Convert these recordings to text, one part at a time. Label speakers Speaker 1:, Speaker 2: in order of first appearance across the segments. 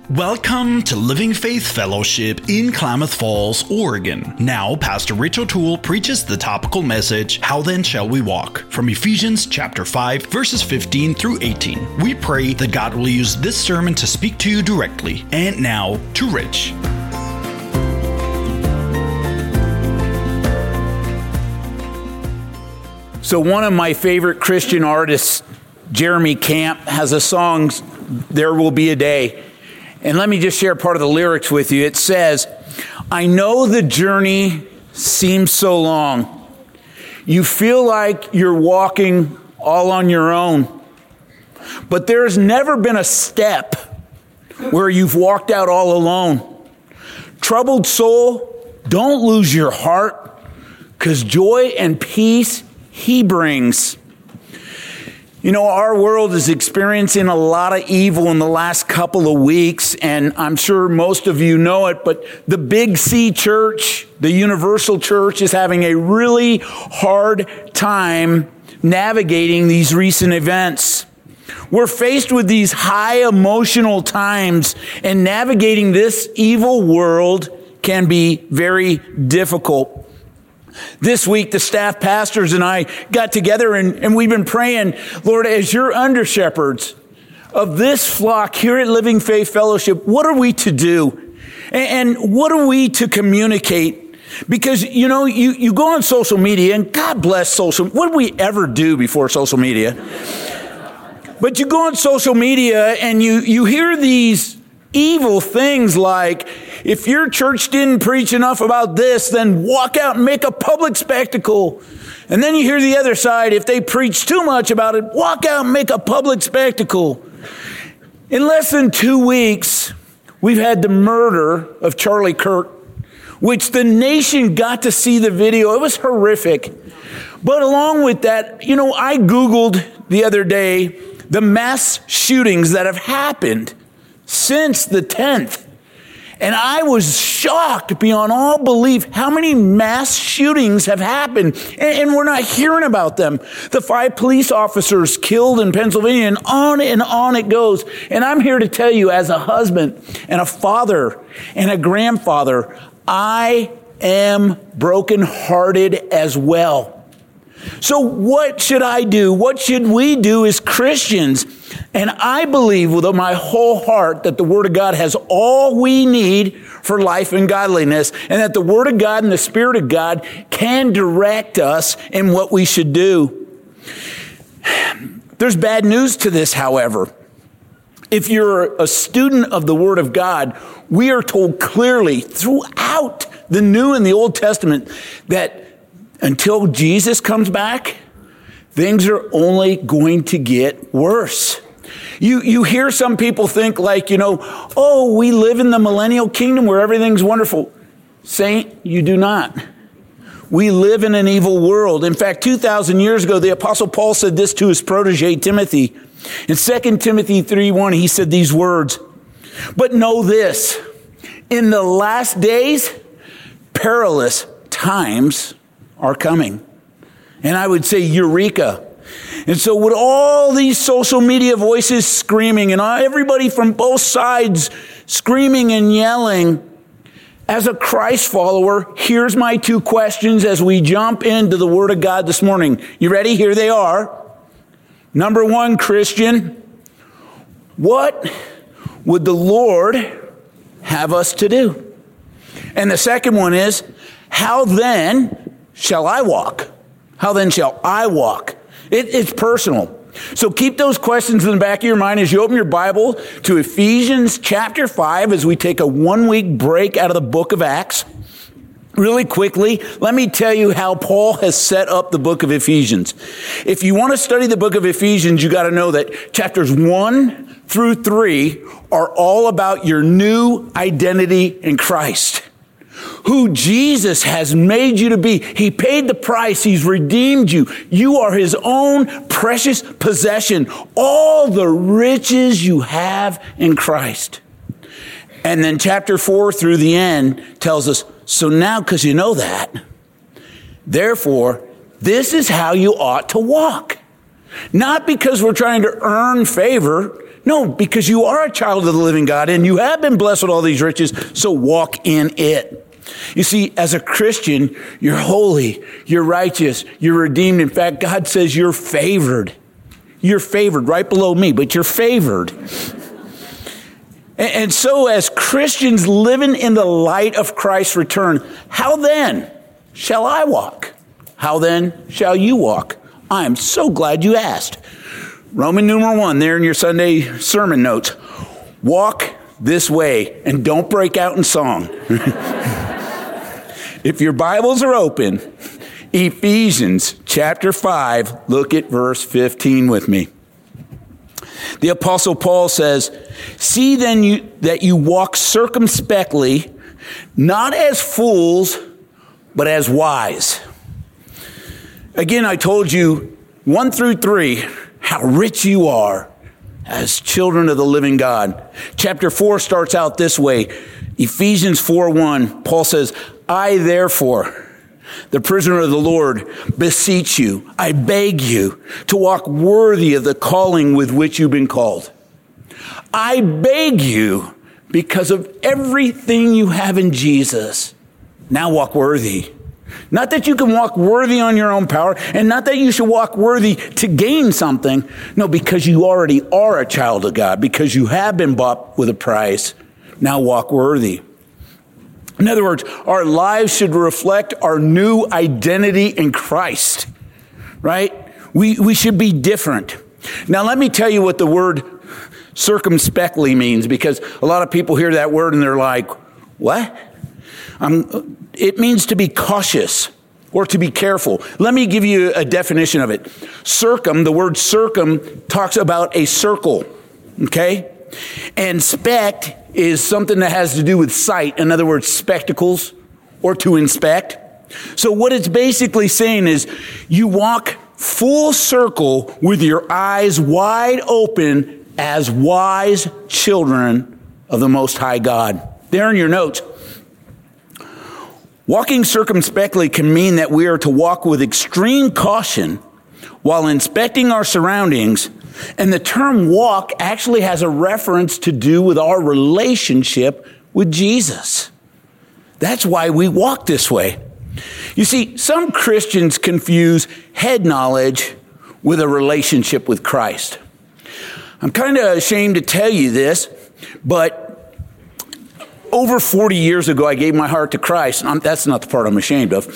Speaker 1: Welcome to Living Faith Fellowship in Klamath Falls, Oregon. Now, Pastor Rich O'Toole preaches the topical message, How Then Shall We Walk? From Ephesians chapter 5, verses 15 through 18. We pray that God will use this sermon to speak to you directly. And now, to Rich.
Speaker 2: So one of my favorite Christian artists, Jeremy Camp, has a song, There Will Be a Day. And let me just share part of the lyrics with you. It says, I know the journey seems so long. You feel like you're walking all on your own. But there's never been a step where you've walked out all alone. Troubled soul, don't lose your heart, because joy and peace He brings. You know, our world is experiencing a lot of evil in the last couple of weeks, and I'm sure most of you know it, but the Big C Church, the Universal Church, is having a really hard time navigating these recent events. We're faced with these high emotional times, and navigating this evil world can be very difficult. This week, the staff pastors and I got together and we've been praying, Lord, as your under shepherds of this flock here at Living Faith Fellowship, what are we to do? And what are we to communicate? Because, you know, you go on social media, and God bless social. What did we ever do before social media? But you go on social media and you hear these evil things like, if your church didn't preach enough about this, then walk out and make a public spectacle. And then you hear the other side, if they preach too much about it, walk out and make a public spectacle. In less than 2 weeks, we've had the murder of Charlie Kirk, which the nation got to see the video. It was horrific. But along with that, you know, I Googled the other day the mass shootings that have happened since the 10th. And I was shocked beyond all belief how many mass shootings have happened. And we're not hearing about them. The 5 police officers killed in Pennsylvania, and on it goes. And I'm here to tell you, as a husband and a father and a grandfather, I am brokenhearted as well. So what should I do? What should we do as Christians? And I believe with my whole heart that the Word of God has all we need for life and godliness, and that the Word of God and the Spirit of God can direct us in what we should do. There's bad news to this, however. If you're a student of the Word of God, we are told clearly throughout the New and the Old Testament that until Jesus comes back, things are only going to get worse. You hear some people think like, you know, oh, we live in the millennial kingdom where everything's wonderful. Saint, you do not. We live in an evil world. In fact, 2,000 years ago, the Apostle Paul said this to his protege, Timothy. In 2 Timothy 3:1, he said these words, but know this, in the last days, perilous times are coming. And I would say, eureka. And so with all these social media voices screaming and everybody from both sides screaming and yelling, as a Christ follower, here's my 2 questions as we jump into the Word of God this morning. You ready? Here they are. Number 1, Christian, what would the Lord have us to do? And the second one is, how then shall I walk? How then shall I walk? It's personal. So keep those questions in the back of your mind as you open your Bible to Ephesians chapter 5 as we take a 1-week break out of the book of Acts. Really quickly, let me tell you how Paul has set up the book of Ephesians. If you want to study the book of Ephesians, you got to know that chapters 1 through 3 are all about your new identity in Christ. Who Jesus has made you to be. He paid the price. He's redeemed you. You are His own precious possession. All the riches you have in Christ. And then chapter 4 through the end tells us, so now, because you know that, therefore, this is how you ought to walk. Not because we're trying to earn favor. No, because you are a child of the living God and you have been blessed with all these riches, so walk in it. You see, as a Christian, you're holy, you're righteous, you're redeemed. In fact, God says you're favored. You're favored right below me, but you're favored. And so as Christians living in the light of Christ's return, how then shall I walk? How then shall you walk? I am so glad you asked. Roman numeral 1 there in your Sunday sermon notes. Walk this way and don't break out in song. If your Bibles are open, Ephesians chapter 5, look at verse 15 with me. The Apostle Paul says, see then that you walk circumspectly, not as fools, but as wise. Again, I told you 1 through 3, how rich you are as children of the living God. Chapter 4 starts out this way. Ephesians 4:1, Paul says, I therefore, the prisoner of the Lord, beseech you, I beg you to walk worthy of the calling with which you've been called. I beg you because of everything you have in Jesus. Now walk worthy. Not that you can walk worthy on your own power, and not that you should walk worthy to gain something. No, because you already are a child of God, because you have been bought with a price. Now walk worthy. In other words, our lives should reflect our new identity in Christ, right? We should be different. Now, let me tell you what the word circumspectly means, because a lot of people hear that word and they're like, what? It means to be cautious or to be careful. Let me give you a definition of it. The word circum talks about a circle, okay? And spect is something that has to do with sight. In other words, spectacles or to inspect. So what it's basically saying is you walk full circle with your eyes wide open as wise children of the Most High God. There in your notes. Walking circumspectly can mean that we are to walk with extreme caution while inspecting our surroundings. And the term walk actually has a reference to do with our relationship with Jesus. That's why we walk this way. You see, some Christians confuse head knowledge with a relationship with Christ. I'm kind of ashamed to tell you this, but over 40 years ago, I gave my heart to Christ. That's not the part I'm ashamed of.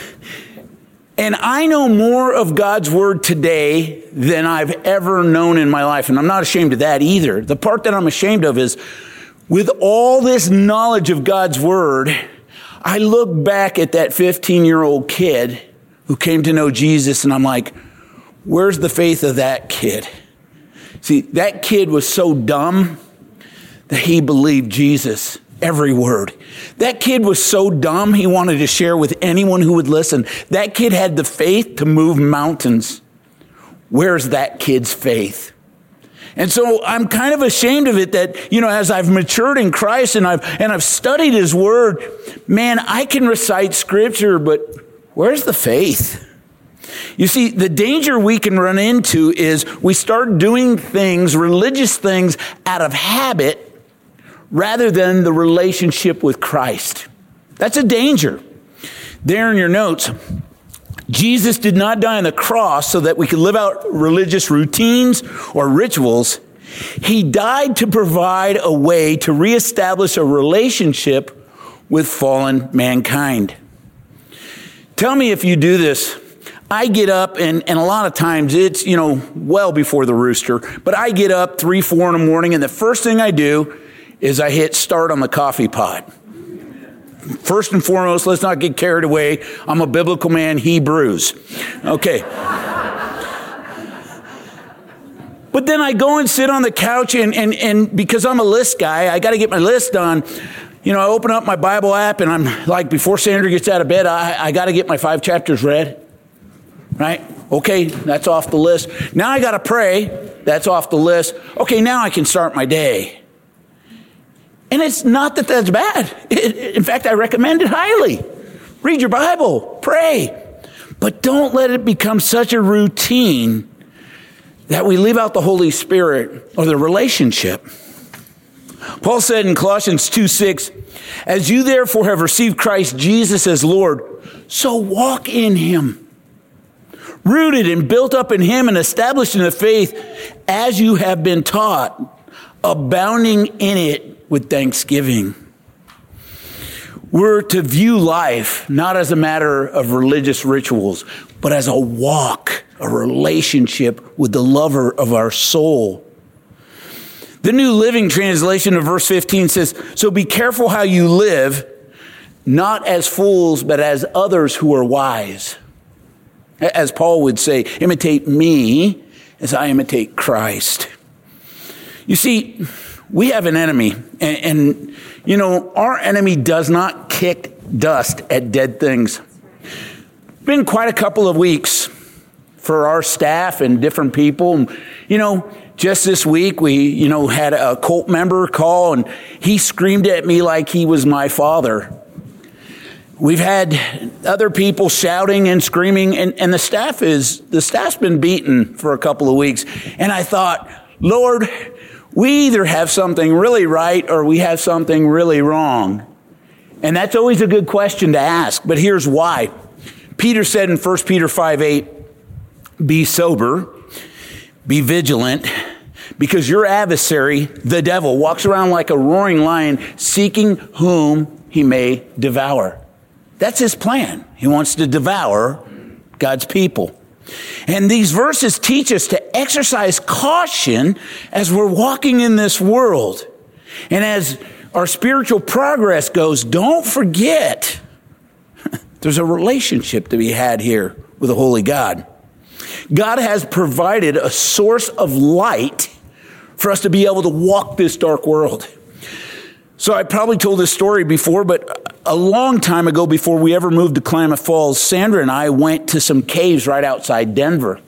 Speaker 2: And I know more of God's word today than I've ever known in my life. And I'm not ashamed of that either. The part that I'm ashamed of is with all this knowledge of God's word, I look back at that 15-year-old kid who came to know Jesus and I'm like, where's the faith of that kid? See, that kid was so dumb that he believed Jesus. Every word. That kid was so dumb, he wanted to share with anyone who would listen. That kid had the faith to move mountains. Where's that kid's faith? And so I'm kind of ashamed of it that, as I've matured in Christ and I've studied his word, man, I can recite scripture, but where's the faith? You see, the danger we can run into is we start doing things, religious things, out of habit, rather than the relationship with Christ. That's a danger. There in your notes, Jesus did not die on the cross so that we could live out religious routines or rituals. He died to provide a way to reestablish a relationship with fallen mankind. Tell me if you do this. I get up, and a lot of times it's, well before the rooster, but I get up 3, 4 in the morning, and the first thing I do is I hit start on the coffee pot. First and foremost, let's not get carried away. I'm a biblical man, Hebrews. Okay. But then I go and sit on the couch, and because I'm a list guy, I got to get my list done. I open up my Bible app, and I'm like, before Sandra gets out of bed, I got to get my 5 chapters read. Right? Okay, that's off the list. Now I got to pray. That's off the list. Okay, now I can start my day. And it's not that that's bad. In fact, I recommend it highly. Read your Bible, pray. But don't let it become such a routine that we leave out the Holy Spirit or the relationship. Paul said in Colossians 2:6, as you therefore have received Christ Jesus as Lord, so walk in him, rooted and built up in him and established in the faith as you have been taught, abounding in it with thanksgiving. We're to view life not as a matter of religious rituals, but as a walk, a relationship with the lover of our soul. The New Living Translation of verse 15 says, so be careful how you live, not as fools, but as others who are wise. As Paul would say, imitate me as I imitate Christ. You see, we have an enemy, and you know, our enemy does not kick dust at dead things. It's been quite a couple of weeks for our staff and different people. You know, just this week, we, had a cult member call, and he screamed at me like he was my father. We've had other people shouting and screaming, and the staff's been beaten for a couple of weeks. And I thought, Lord, we either have something really right or we have something really wrong. And that's always a good question to ask, but here's why. Peter said in 1 Peter 5:8, be sober, be vigilant, because your adversary, the devil, walks around like a roaring lion, seeking whom he may devour. That's his plan. He wants to devour God's people. And these verses teach us to exercise caution as we're walking in this world. And as our spiritual progress goes, don't forget there's a relationship to be had here with a holy God. God has provided a source of light for us to be able to walk this dark world. So I probably told this story before, but a long time ago, before we ever moved to Klamath Falls, Sandra and I went to some caves right outside Denver.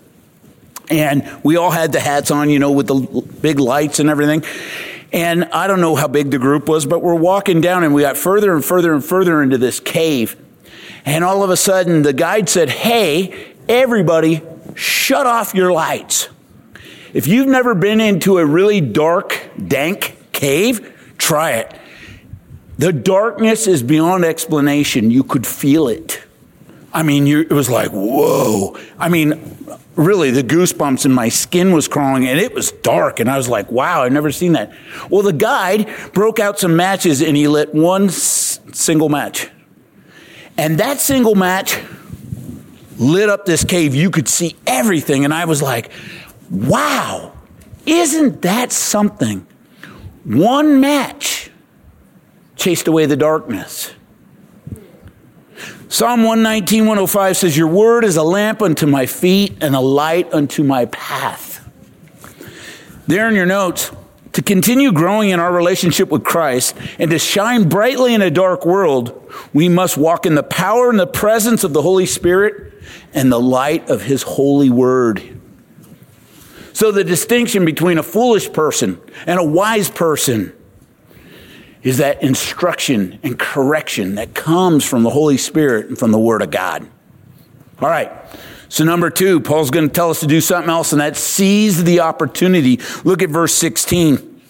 Speaker 2: And we all had the hats on, with the big lights and everything. And I don't know how big the group was, but we're walking down and we got further and further and further into this cave. And all of a sudden, the guide said, hey, everybody, shut off your lights. If you've never been into a really dark, dank cave, try it. The darkness is beyond explanation. You could feel it. I mean, it was like, whoa. I mean, really, the goosebumps in my skin was crawling, and it was dark, and I was like, wow, I've never seen that. Well, the guide broke out some matches, and he lit one single match. And that single match lit up this cave. You could see everything, and I was like, wow, isn't that something? One match chased away the darkness. Psalm 119, 105 says, your word is a lamp unto my feet and a light unto my path. There in your notes, to continue growing in our relationship with Christ and to shine brightly in a dark world, we must walk in the power and the presence of the Holy Spirit and the light of his holy word. So the distinction between a foolish person and a wise person is that instruction and correction that comes from the Holy Spirit and from the Word of God. All right. So number 2, Paul's going to tell us to do something else, and that's seize the opportunity. Look at verse 16.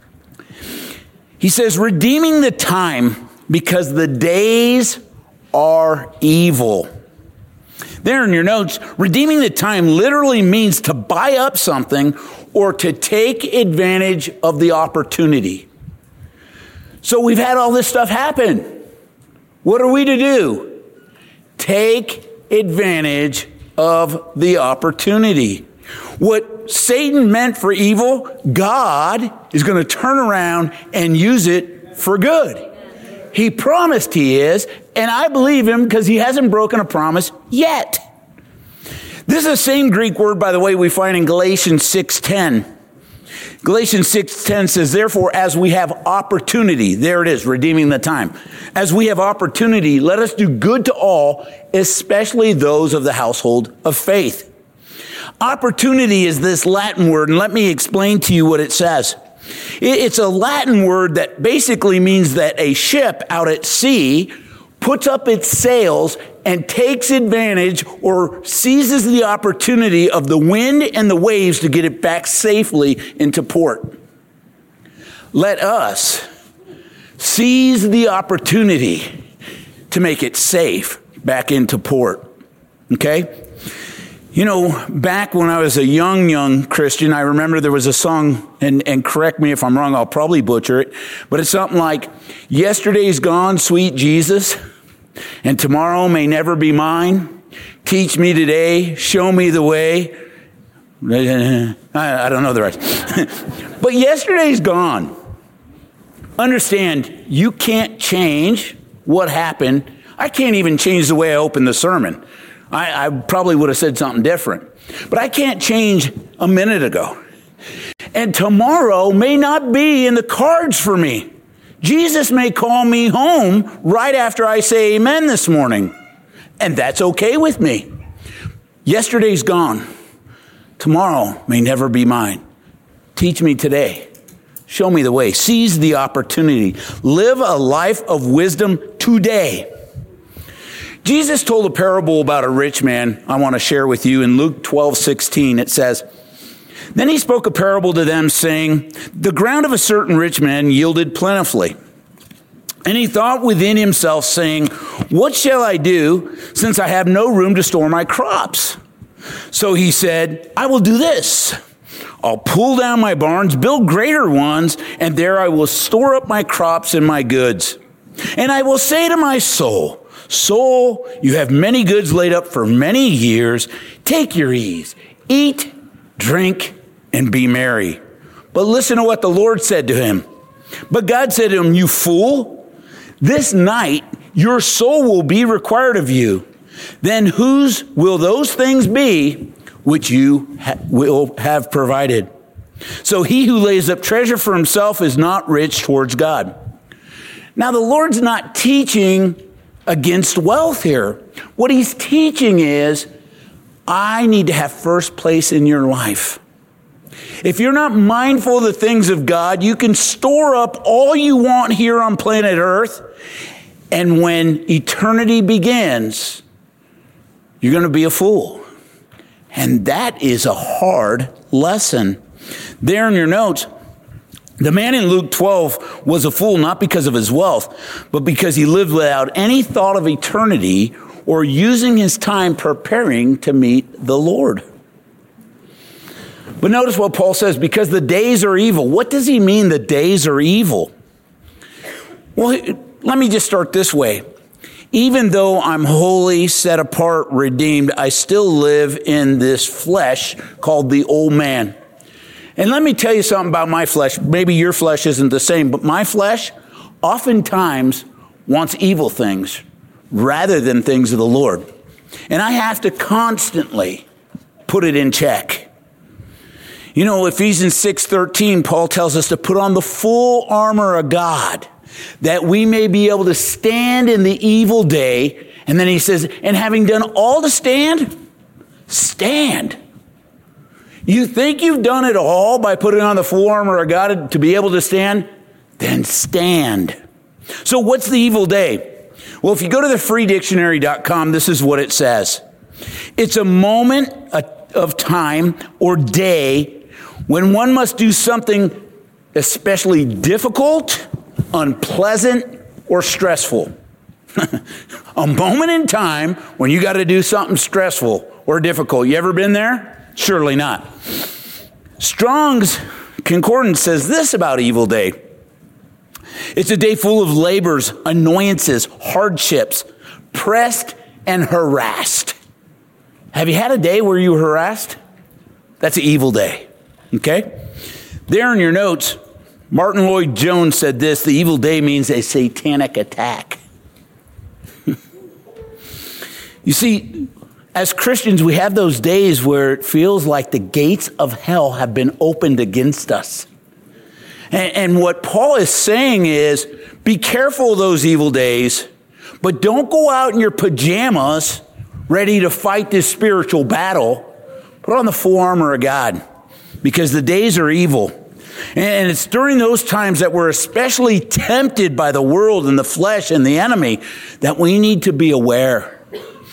Speaker 2: He says, redeeming the time because the days are evil. There in your notes, redeeming the time literally means to buy up something or to take advantage of the opportunity. So we've had all this stuff happen. What are we to do? Take advantage of the opportunity. What Satan meant for evil, God is going to turn around and use it for good. He promised he is, and I believe him because he hasn't broken a promise yet. This is the same Greek word, by the way, we find in Galatians 6:10. Galatians 6:10 says, therefore, as we have opportunity, there it is, redeeming the time. As we have opportunity, let us do good to all, especially those of the household of faith. Opportunity is this Latin word, and let me explain to you what it says. It's a Latin word that basically means that a ship out at sea puts up its sails and takes advantage or seizes the opportunity of the wind and the waves to get it back safely into port. Let us seize the opportunity to make it safe back into port. Okay? You know, back when I was a young Christian, I remember there was a song, and correct me if I'm wrong, I'll probably butcher it, but it's something like, yesterday's gone, sweet Jesus, and tomorrow may never be mine. Teach me today, show me the way. I don't know the rest. But yesterday's gone. Understand, you can't change what happened. I can't even change the way I opened the sermon. I probably would have said something different. But I can't change a minute ago. And tomorrow may not be in the cards for me. Jesus may call me home right after I say amen this morning. And that's okay with me. Yesterday's gone. Tomorrow may never be mine. Teach me today. Show me the way. Seize the opportunity. Live a life of wisdom today. Jesus told a parable about a rich man I want to share with you in Luke 12:16. It says, "Then he spoke a parable to them, saying, the ground of a certain rich man yielded plentifully. And he thought within himself, saying, what shall I do, since I have no room to store my crops? So he said, I will do this. I'll pull down my barns, build greater ones, and there I will store up my crops and my goods. And I will say to my soul, soul, you have many goods laid up for many years. Take your ease, eat, drink, and be merry. But listen to what the Lord said to him. But God said to him, you fool, this night your soul will be required of you. Then whose will those things be which you will have provided? So he who lays up treasure for himself is not rich towards God." Now the Lord's not teaching against wealth here. What he's teaching is, I need to have first place in your life. If you're not mindful of the things of God, you can store up all you want here on planet Earth, and when eternity begins, you're going to be a fool. And that is a hard lesson. There in your notes, the man in Luke 12 was a fool not because of his wealth, but because he lived without any thought of eternity or using his time preparing to meet the Lord. But notice what Paul says, because the days are evil. What does he mean the days are evil? Well, let me just start this way. Even though I'm holy, set apart, redeemed, I still live in this flesh called the old man. And let me tell you something about my flesh. Maybe your flesh isn't the same, but my flesh oftentimes wants evil things rather than things of the Lord. And I have to constantly put it in check. You know, Ephesians 6:13, Paul tells us to put on the full armor of God, that we may be able to stand in the evil day. And then he says, and having done all to stand, stand. You think you've done it all by putting on the full armor of God to be able to stand? Then stand. So what's the evil day? Well, if you go to thefreedictionary.com, this is what it says. It's a moment of time or day when one must do something especially difficult, unpleasant, or stressful. A moment in time when you got to do something stressful or difficult. You ever been there? Surely not. Strong's Concordance says this about evil day. It's a day full of labors, annoyances, hardships, pressed and harassed. Have you had a day where you were harassed? That's an evil day. Okay? There in your notes, Martin Lloyd-Jones said this: the evil day means a satanic attack. You see, as Christians, we have those days where it feels like the gates of hell have been opened against us. And what Paul is saying is, be careful of those evil days, but don't go out in your pajamas ready to fight this spiritual battle. Put on the full armor of God, because the days are evil. And it's during those times that we're especially tempted by the world and the flesh and the enemy that we need to be aware.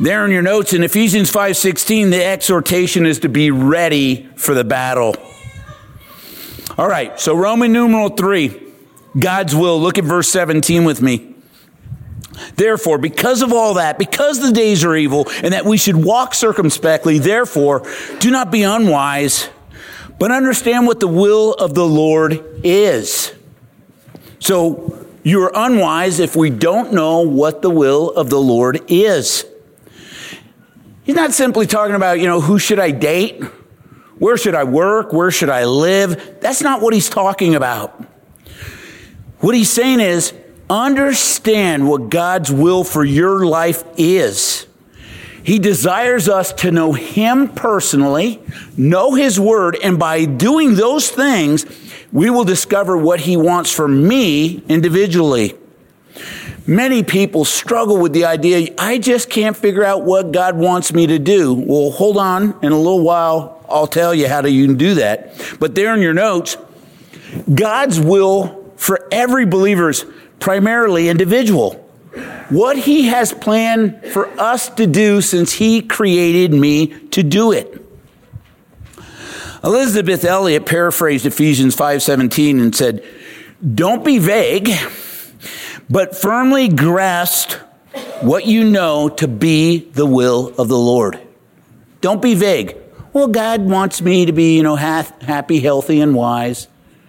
Speaker 2: There in your notes in Ephesians 5:16, the exhortation is to be ready for the battle. All right, so Roman numeral 3, God's will. Look at verse 17 with me. Therefore, because of all that, because the days are evil, and that we should walk circumspectly, therefore, do not be unwise, but understand what the will of the Lord is. So, you're unwise if we don't know what the will of the Lord is. He's not simply talking about, who should I date? Where should I work? Where should I live? That's not what he's talking about. What he's saying is, understand what God's will for your life is. He desires us to know him personally, know his word, and by doing those things, we will discover what he wants for me individually. Many people struggle with the idea, I just can't figure out what God wants me to do. Well, hold on. In a little while, I'll tell you how you can do that. But there in your notes, God's will for every believer is primarily individual. What he has planned for us to do since he created me to do it. Elizabeth Elliot paraphrased Ephesians 5:17 and said, don't be vague, but firmly grasp what you know to be the will of the Lord. Don't be vague. Well, God wants me to be, happy, healthy, and wise.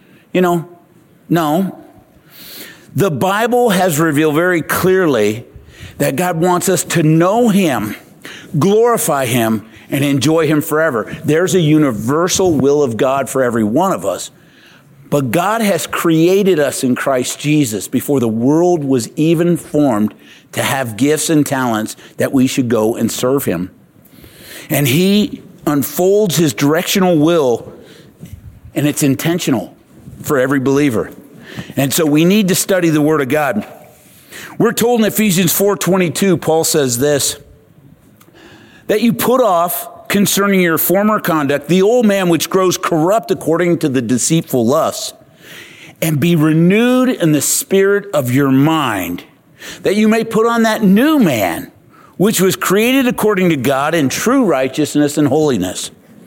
Speaker 2: No. The Bible has revealed very clearly that God wants us to know him, glorify him, and enjoy him forever. There's a universal will of God for every one of us. But God has created us in Christ Jesus before the world was even formed to have gifts and talents that we should go and serve him. And he unfolds his directional will, and it's intentional for every believer. And so we need to study the Word of God. We're told in Ephesians 4:22, Paul says this, that you put off concerning your former conduct the old man which grows corrupt according to the deceitful lusts, and be renewed in the spirit of your mind, that you may put on that new man, which was created according to God in true righteousness and holiness.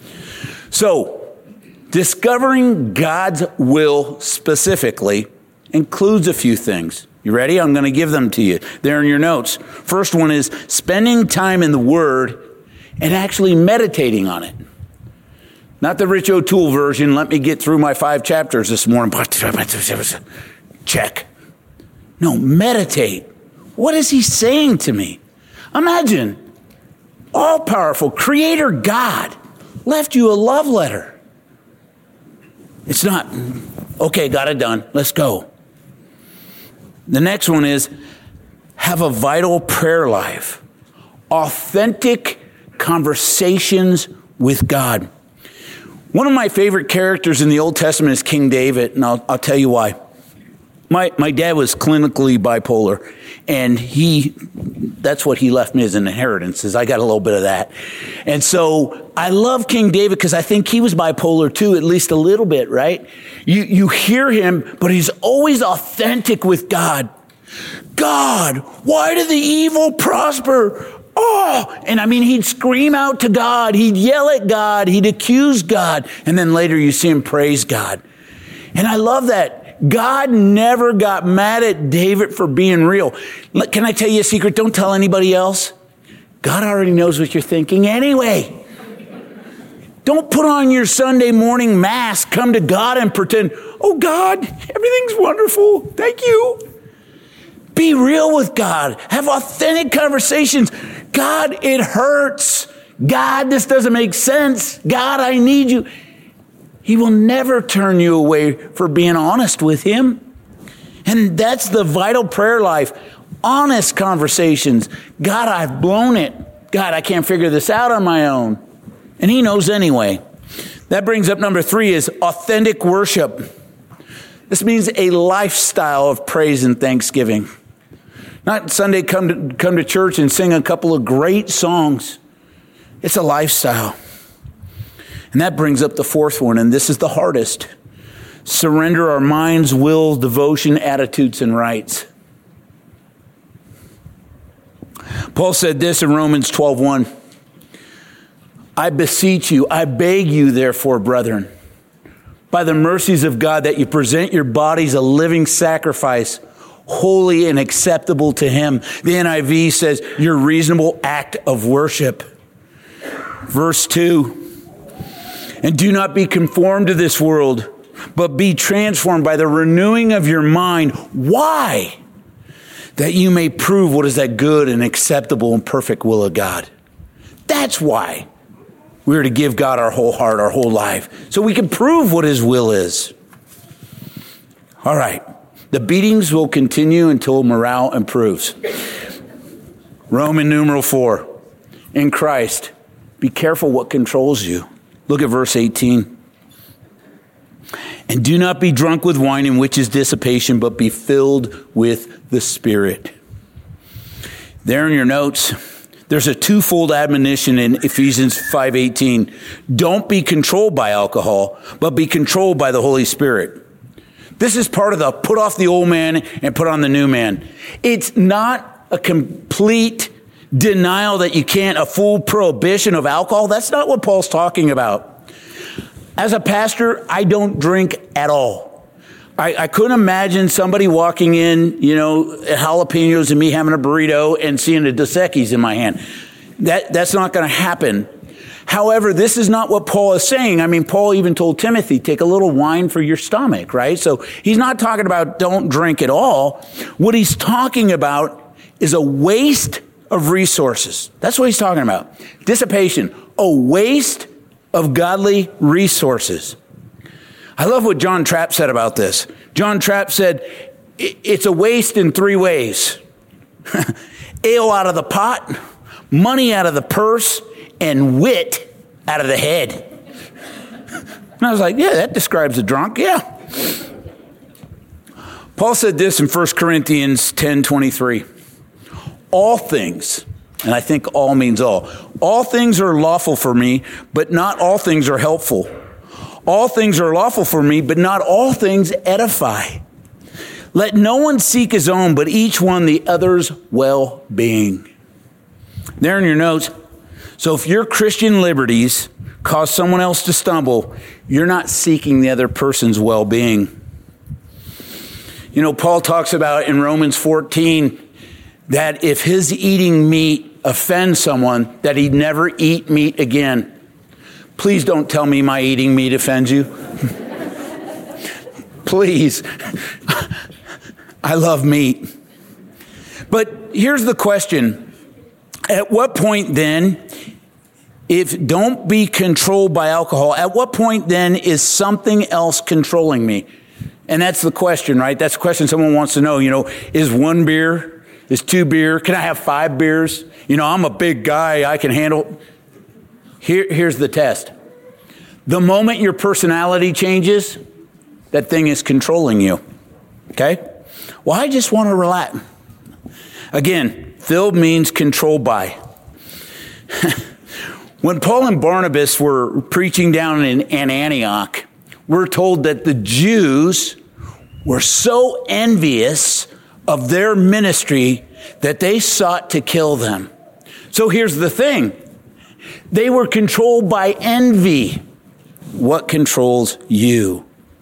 Speaker 2: So, discovering God's will specifically includes a few things. You ready? I'm going to give them to you. They're in your notes. First one is spending time in the Word and actually meditating on it. Not the Rich O'Toole version, let me get through my 5 chapters this morning. Check. No, meditate. What is he saying to me? Imagine, all-powerful Creator God left you a love letter. It's not, okay, got it done, let's go. The next one is have a vital prayer life. Authentic conversations with God. One of my favorite characters in the Old Testament is King David, and I'll tell you why. My dad was clinically bipolar, and that's what he left me as an inheritance, is I got a little bit of that. And so I love King David because I think he was bipolar too, at least a little bit, right? You hear him, but he's always authentic with God. God, why do the evil prosper? Oh, and he'd scream out to God. He'd yell at God. He'd accuse God. And then later you see him praise God. And I love that. God never got mad at David for being real. Can I tell you a secret? Don't tell anybody else. God already knows what you're thinking anyway. Don't put on your Sunday morning mask, come to God and pretend, oh God, everything's wonderful. Thank you. Be real with God. Have authentic conversations. God, it hurts. God, this doesn't make sense. God, I need you. He will never turn you away for being honest with him. And that's the vital prayer life. Honest conversations. God, I've blown it. God, I can't figure this out on my own. And he knows anyway. That brings up number 3 is authentic worship. This means a lifestyle of praise and thanksgiving. Not Sunday come to church and sing a couple of great songs. It's a lifestyle. And that brings up the 4th one, and this is the hardest. Surrender our minds, will, devotion, attitudes, and rights. Paul said this in Romans 12:1. I beseech you, I beg you, therefore, brethren, by the mercies of God, that you present your bodies a living sacrifice, holy and acceptable to him. The NIV says your reasonable act of worship. Verse 2. And do not be conformed to this world, but be transformed by the renewing of your mind. Why? That you may prove what is that good and acceptable and perfect will of God. That's why we are to give God our whole heart, our whole life, so we can prove what his will is. All right. The beatings will continue until morale improves. Roman numeral 4. In Christ, be careful what controls you. Look at verse 18. And do not be drunk with wine, in which is dissipation, but be filled with the Spirit. There in your notes, there's a twofold admonition in Ephesians 5:18. Don't be controlled by alcohol, but be controlled by the Holy Spirit. This is part of the put off the old man and put on the new man. It's not a complete denial that you can't, a full prohibition of alcohol. That's not what Paul's talking about. As a pastor, I don't drink at all. I couldn't imagine somebody walking in, jalapenos and me having a burrito and seeing a Dos Equis in my hand. That's not going to happen. However, this is not what Paul is saying. I mean, Paul even told Timothy, take a little wine for your stomach, right? So he's not talking about don't drink at all. What he's talking about is a waste of resources. That's what he's talking about. Dissipation, a waste of godly resources. I love what John Trapp said about this. John Trapp said, it's a waste in 3 ways. Ale out of the pot, money out of the purse, and wit out of the head. And I was like, yeah, that describes a drunk, yeah. Paul said this in 1 Corinthians 10:23. All things, and I think all means all things are lawful for me, but not all things are helpful. All things are lawful for me, but not all things edify. Let no one seek his own, but each one the other's well-being. There in your notes. So if your Christian liberties cause someone else to stumble, you're not seeking the other person's well-being. Paul talks about in Romans 14 that if his eating meat offends someone, that he'd never eat meat again. Please don't tell me my eating meat offends you. Please. I love meat. But here's the question. At what point then, if don't be controlled by alcohol, at what point then is something else controlling me? And that's the question, right? That's the question someone wants to know. Is 1 beer, is 2 beer? Can I have 5 beers? I'm a big guy. I can handle. Here's the test. The moment your personality changes, that thing is controlling you. Okay? Well, I just want to relax. Again, filled means controlled by. When Paul and Barnabas were preaching down in Antioch, we're told that the Jews were so envious of their ministry that they sought to kill them. So here's the thing. They were controlled by envy. What controls you?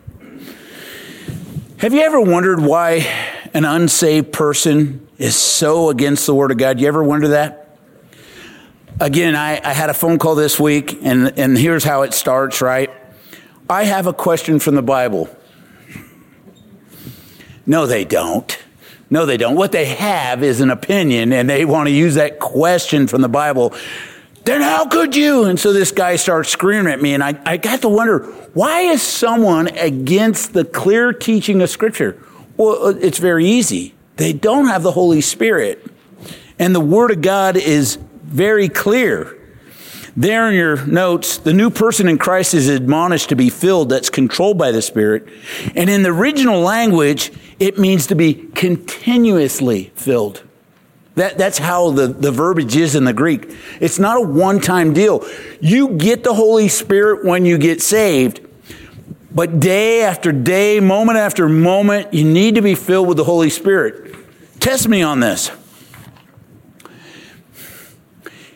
Speaker 2: Have you ever wondered why an unsaved person is so against the Word of God? You ever wonder that? Again, I had a phone call this week, and here's how it starts, right? I have a question from the Bible. No, they don't. No, they don't. What they have is an opinion, and they want to use that question from the Bible. Then how could you? And so this guy starts screaming at me, and I got to wonder, why is someone against the clear teaching of Scripture? Well, it's very easy. They don't have the Holy Spirit. And the Word of God is very clear. There in your notes, the new person in Christ is admonished to be filled, that's controlled by the Spirit. And in the original language, it means to be continuously filled. That's how the verbiage is in the Greek. It's not a one-time deal. You get the Holy Spirit when you get saved, but day after day, moment after moment, you need to be filled with the Holy Spirit. Test me on this.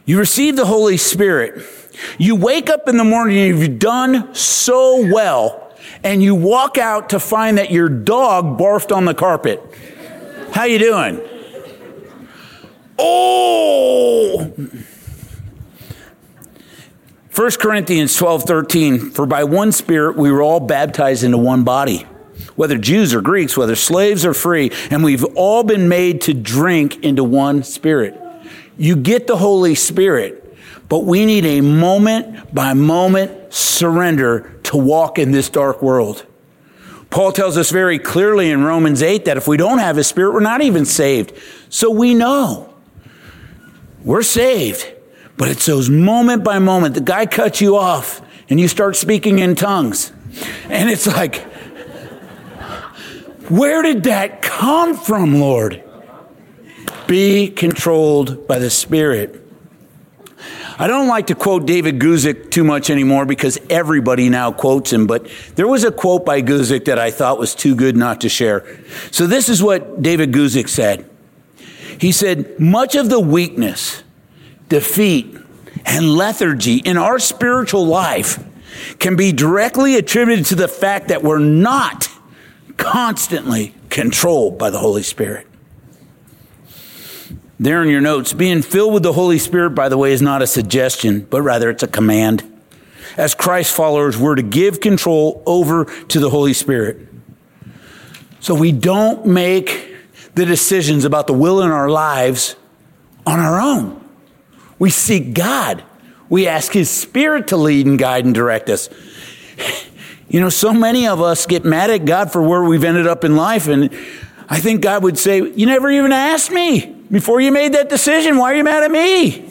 Speaker 2: You receive the Holy Spirit. You wake up in the morning and you've done so well, and you walk out to find that your dog barfed on the carpet. How you doing? Oh! 1 Corinthians 12:13, for by one Spirit we were all baptized into one body, whether Jews or Greeks, whether slaves or free, and we've all been made to drink into one Spirit. You get the Holy Spirit, but we need a moment-by-moment surrender to walk in this dark world. Paul tells us very clearly in Romans 8 that if we don't have His Spirit, we're not even saved. So we know we're saved, but it's those moment by moment. The guy cuts you off and you start speaking in tongues. And it's like, where did that come from, Lord? Be controlled by the Spirit. I don't like to quote David Guzik too much anymore because everybody now quotes him, but there was a quote by Guzik that I thought was too good not to share. So this is what David Guzik said. He said, much of the weakness, defeat, and lethargy in our spiritual life can be directly attributed to the fact that we're not constantly controlled by the Holy Spirit. There in your notes, being filled with the Holy Spirit, by the way, is not a suggestion, but rather it's a command. As Christ followers, we're to give control over to the Holy Spirit. So we don't make the decisions about the will in our lives on our own. We seek God. We ask His Spirit to lead and guide and direct us. You know, so many of us get mad at God for where we've ended up in life, and I think God would say, you never even asked me before you made that decision. Why are you mad at me?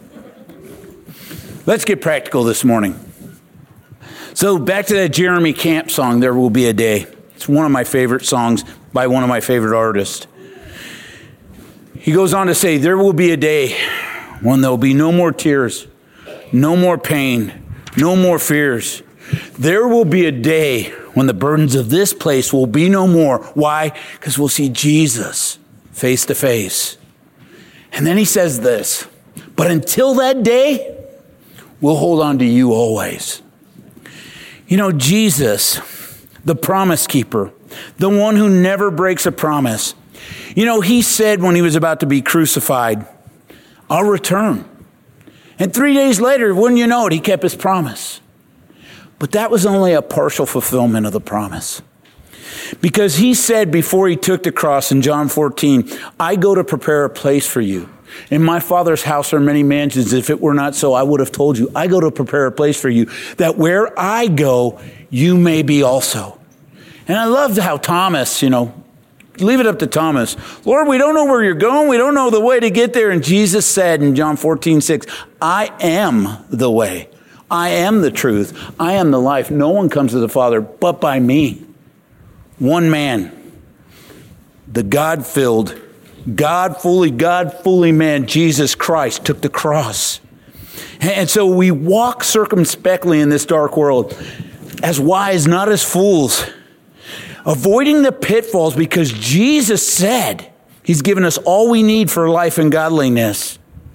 Speaker 2: Let's get practical this morning. So back to that Jeremy Camp song, There Will Be a Day. It's one of my favorite songs by one of my favorite artists. He goes on to say, there will be a day when there will be no more tears, no more pain, no more fears. There will be a day when the burdens of this place will be no more. Why? Because we'll see Jesus face to face. And then he says this, but until that day, we'll hold on to you always. You know, Jesus, the promise keeper, the one who never breaks a promise. You know, he said when he was about to be crucified, I'll return. And 3 days later, wouldn't you know it, he kept his promise. But that was only a partial fulfillment of the promise. Because he said before he took the cross in John 14, I go to prepare a place for you. In my Father's house are many mansions. If it were not so, I would have told you. I go to prepare a place for you, that where I go, you may be also. And I loved how Thomas, leave it up to Thomas. Lord, we don't know where you're going. We don't know the way to get there. And Jesus said in John 14:6, I am the way. I am the truth. I am the life. No one comes to the Father but by me. One man, the God-filled, God fully man, Jesus Christ, took the cross. And so we walk circumspectly in this dark world, as wise, not as fools, avoiding the pitfalls because Jesus said He's given us all we need for life and godliness.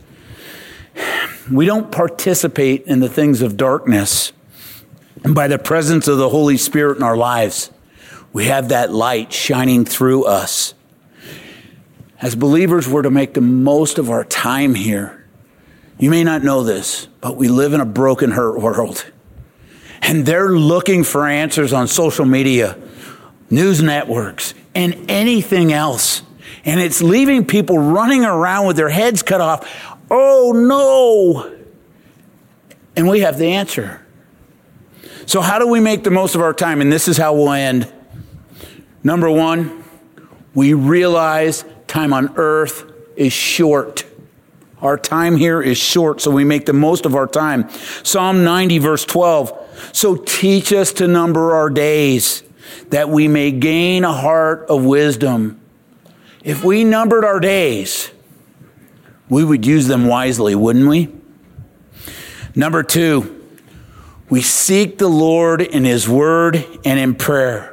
Speaker 2: We don't participate in the things of darkness. And by the presence of the Holy Spirit in our lives, we have that light shining through us. As believers, we're to make the most of our time here. You may not know this, but we live in a broken, hurt world. And they're looking for answers on social media, news networks, and anything else. And it's leaving people running around with their heads cut off. Oh, no. And we have the answer. So how do we make the most of our time? And this is how we'll end. Number one, we realize time on earth is short. Our time here is short, so we make the most of our time. Psalm 90, verse 12. So teach us to number our days, that we may gain a heart of wisdom. If we numbered our days, we would use them wisely, wouldn't we? Number two, we seek the Lord in His word and in prayer.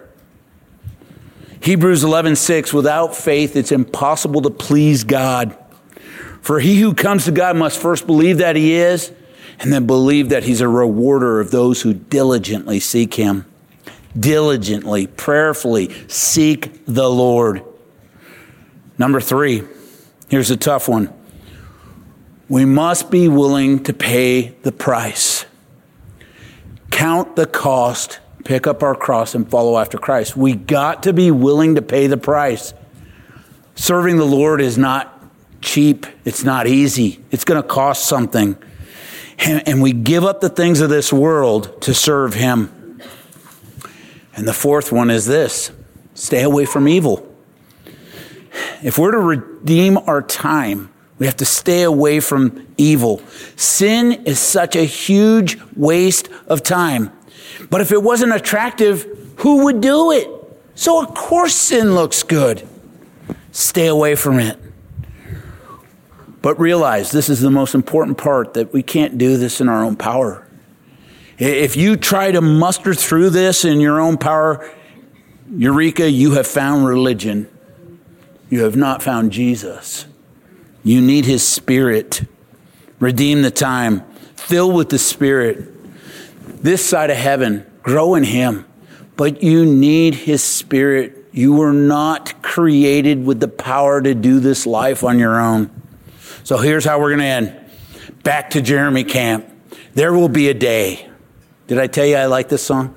Speaker 2: Hebrews 11:6, without faith, it's impossible to please God. For he who comes to God must first believe that he is, and then believe that he's a rewarder of those who diligently seek him. Diligently, prayerfully seek the Lord. Number 3, here's a tough one. We must be willing to pay the price. Count the cost, pick up our cross, and follow after Christ. We got to be willing to pay the price. Serving the Lord is not cheap. It's not easy. It's going to cost something. And we give up the things of this world to serve him. And the 4th one is this: stay away from evil. If we're to redeem our time, we have to stay away from evil. Sin is such a huge waste of time. But if it wasn't attractive, who would do it? So of course sin looks good. Stay away from it. But realize this is the most important part, that we can't do this in our own power. If you try to muster through this in your own power, Eureka, you have found religion. You have not found Jesus. You need his Spirit. Redeem the time. Fill with the Spirit. This side of heaven, grow in him. But you need his Spirit. You were not created with the power to do this life on your own. So here's how we're going to end. Back to Jeremy Camp. There will be a day. Did I tell you I like this song?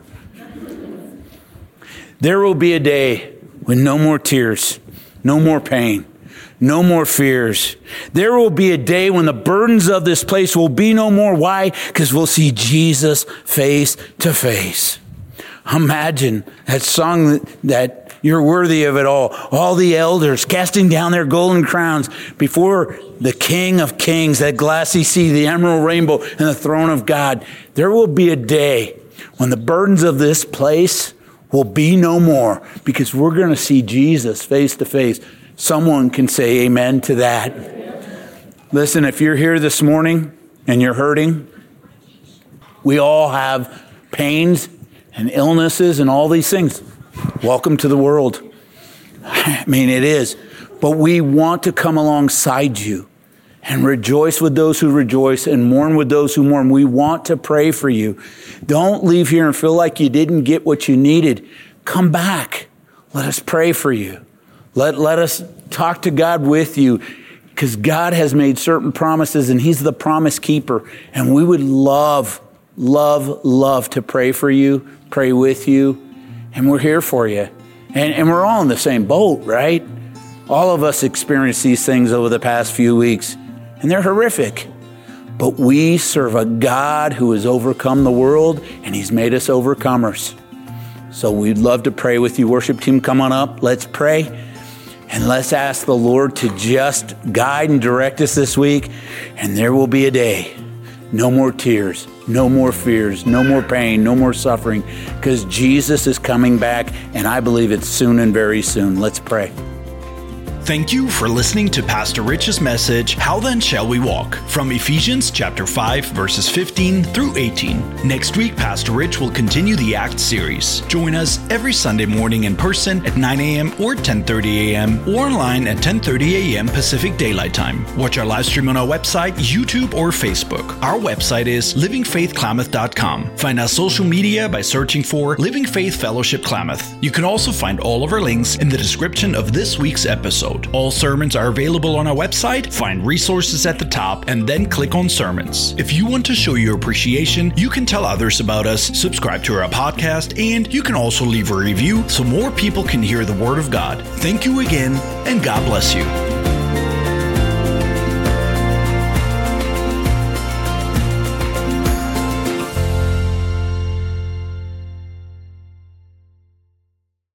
Speaker 2: There will be a day when no more tears, no more pain, no more fears. There will be a day when the burdens of this place will be no more. Why? Because we'll see Jesus face to face. Imagine that song that you're worthy of it all. All the elders casting down their golden crowns before the King of Kings, that glassy sea, the emerald rainbow, and the throne of God. There will be a day when the burdens of this place will be no more, because we're going to see Jesus face to face. Someone can say amen to that. Listen, if you're here this morning and you're hurting, we all have pains and illnesses and all these things. Welcome to the world. I mean, it is. But we want to come alongside you and rejoice with those who rejoice and mourn with those who mourn. We want to pray for you. Don't leave here and feel like you didn't get what you needed. Come back. Let us pray for you. Let us talk to God with you, because God has made certain promises and he's the promise keeper. And we would love to pray for you, pray with you. And we're here for you. And we're all in the same boat, right? All of us experienced these things over the past few weeks, and they're horrific. But we serve a God who has overcome the world, and he's made us overcomers. So we'd love to pray with you. Worship team, come on up. Let's pray. And let's ask the Lord to just guide and direct us this week. And there will be a day. No more tears, no more fears, no more pain, no more suffering, because Jesus is coming back, and I believe it's soon and very soon. Let's pray.
Speaker 1: Thank you for listening to Pastor Rich's message, How Then Shall We Walk? From Ephesians chapter 5, verses 15 through 18. Next week, Pastor Rich will continue the Acts series. Join us every Sunday morning in person at 9 a.m. or 10:30 a.m. or online at 10:30 a.m. Pacific Daylight Time. Watch our live stream on our website, YouTube, or Facebook. Our website is livingfaithklamath.com. Find our social media by searching for Living Faith Fellowship Klamath. You can also find all of our links in the description of this week's episode. All sermons are available on our website. Find resources at the top and then click on sermons. If you want to show your appreciation, you can tell others about us, subscribe to our podcast, and you can also leave a review so more people can hear the Word of God. Thank you again, and God bless you.